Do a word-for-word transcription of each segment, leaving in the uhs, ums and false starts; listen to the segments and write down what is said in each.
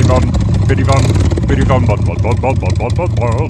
gun, bitty gun, bitty gun, bun, bun, bun, bun, bun, bun, bun, bun.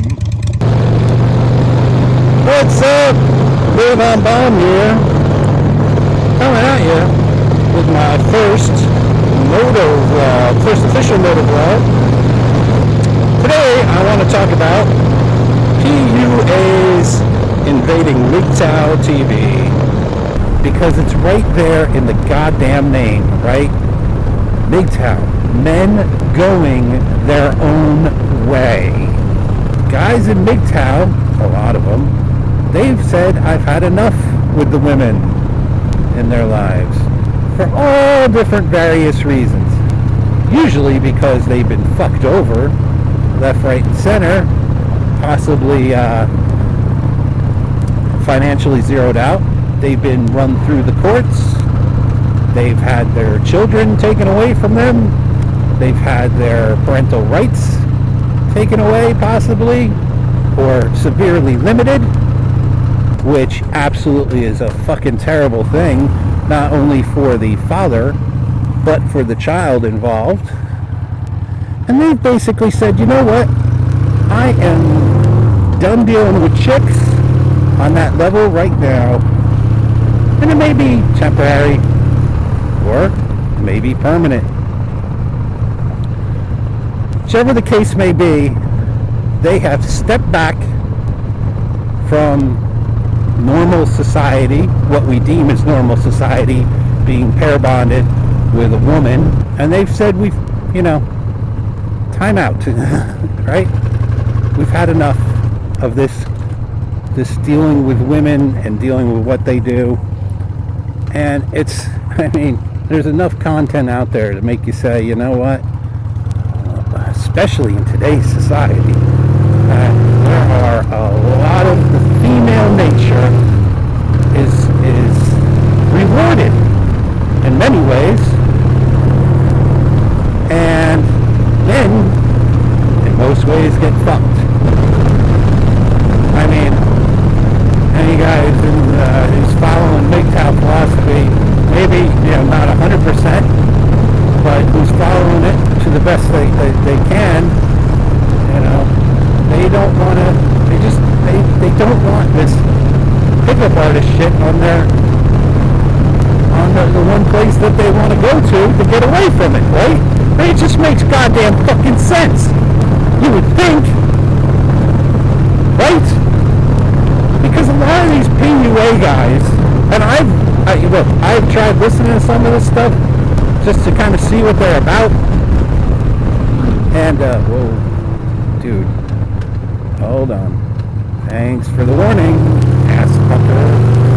What's up? Live on Bomb here. Coming at you with my first moto vlog, first official moto vlog. Today I want to talk about P U A's invading M G T O W T V. Because it's right there in the goddamn name, right? M G T O W. Men going their own way. Guys in M G T O W, a lot of them, they've said, I've had enough with the women in their lives. For all different various reasons. Usually because they've been fucked over, left, right, and center, possibly uh, financially zeroed out. They've been run through the courts. They've had their children taken away from them. They've had their parental rights taken away, possibly, or severely limited, which absolutely is a fucking terrible thing, not only for the father, but for the child involved. And they've basically said, you know what? I am done dealing with chicks on that level right now. And it may be temporary or maybe permanent. Whichever the case may be, they have stepped back from normal society, what we deem as normal society, being pair bonded with a woman, and they've said, we've, you know, time out, right? We've had enough of this, this dealing with women and dealing with what they do. And it's, I mean, there's enough content out there to make you say, you know what, especially in today's society, uh, there are a lot of the female nature is, is rewarded in many ways, and men, in most ways, get fucked. I mean, any guys in, uh, who's following M G T O W philosophy, maybe, you know, not one hundred percent, but who's following it to the best they, they, they can, you know, they don't want to, they just, they, they don't want this pickup artist shit on their, on the, the one place that they want to go to to get away from it, right? It just makes goddamn fucking sense. You would think, right? Because a lot of these P U A guys, and I've, I, look, I've tried listening to some of this stuff just to kind of see what they're about. And, uh, whoa, dude, hold on. Thanks for the warning, ass fucker.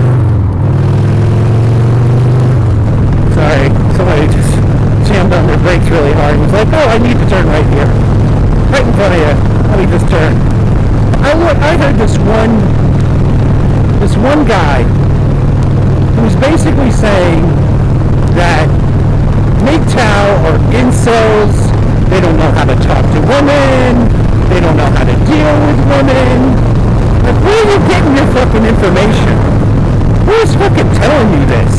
Sorry, somebody just jammed on their brakes really hard and was like, oh, I need to turn right here. Right in front of you. Let me just turn. I, I heard this one, this one guy who was basically saying that M G T O W are incels, they don't know how to talk to women, they don't know how to deal with women. Like, where are you getting your fucking information? Who's fucking telling you this?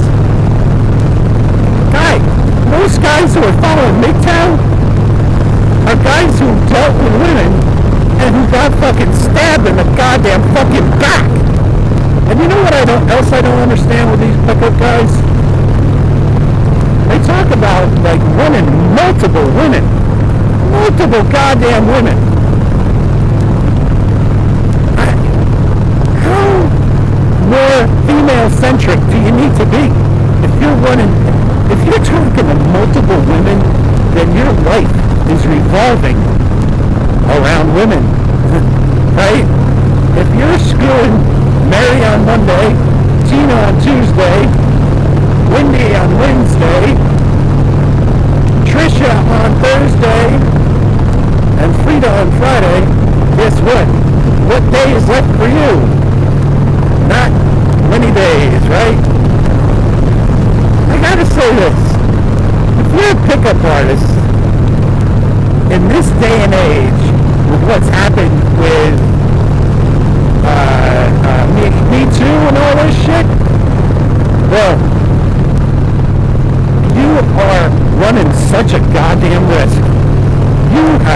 Guy, most guys who are following M G T O W are guys who dealt with women and who got fucking stabbed in the goddamn fucking back. And you know what I don't, else I don't understand with these pickup guys? They talk about, like, women, multiple women. Multiple goddamn women. I, how more female-centric do you need to be? If you're running, if you're talking to multiple women, then your life is revolving around women. Right? If you're screwing Mary on Monday, Tina on Tuesday, Wendy on Wednesday, Trisha on Thursday, and Frida on Friday, guess what? What day is left for you? Not many days, right? I gotta say this. If you're a pickup artist, in this day and age, with what's happened with uh, uh, Me, Me Too and all this shit, well, you are running such a goddamn risk.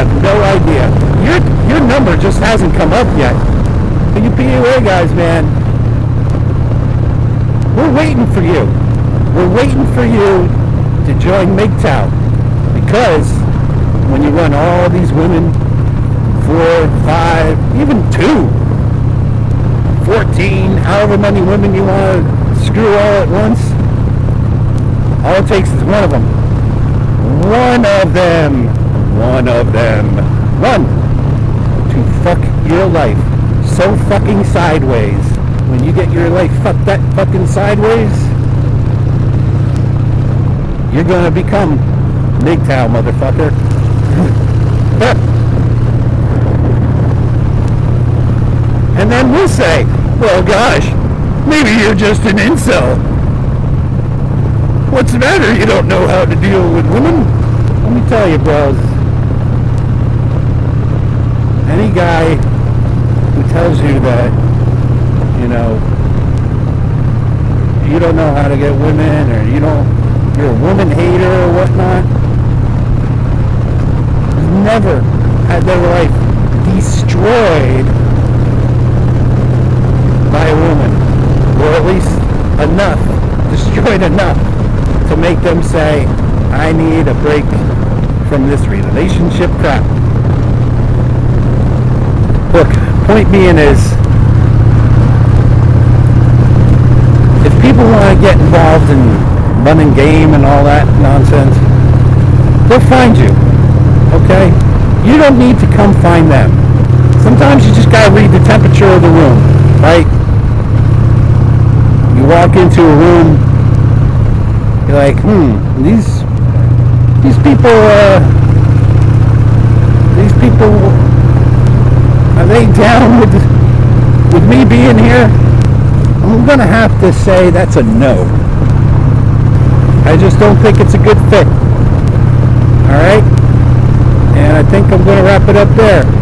have no idea. Your your number just hasn't come up yet. But you P U A guys, man, we're waiting for you. We're waiting for you to join M G T O W, because when you run all these women, four, five, even two, fourteen, however many women you want to screw all at once, all it takes is one of them. One of them. One of them. One. To fuck your life so fucking sideways. When you get your life fucked that fucking sideways, you're gonna become M G T O W, motherfucker. And then we'll say, well, gosh, maybe you're just an incel. What's the matter? You don't know how to deal with women? Let me tell you, bros. Any guy who tells you that, you know, you don't know how to get women, or you don't, you're a woman hater or whatnot, has never had their life destroyed by a woman, or at least enough, destroyed enough to make them say, I need a break from this relationship crap. Look, point being is, if people want to get involved in running game and all that nonsense, they'll find you, okay? You don't need to come find them. Sometimes you just gotta read the temperature of the room, right? You walk into a room, you're like, hmm, these these people, uh, these people, are they down with with me being here? I'm gonna have to say that's a no. I just don't think it's a good fit. All right, and I think I'm gonna wrap it up there.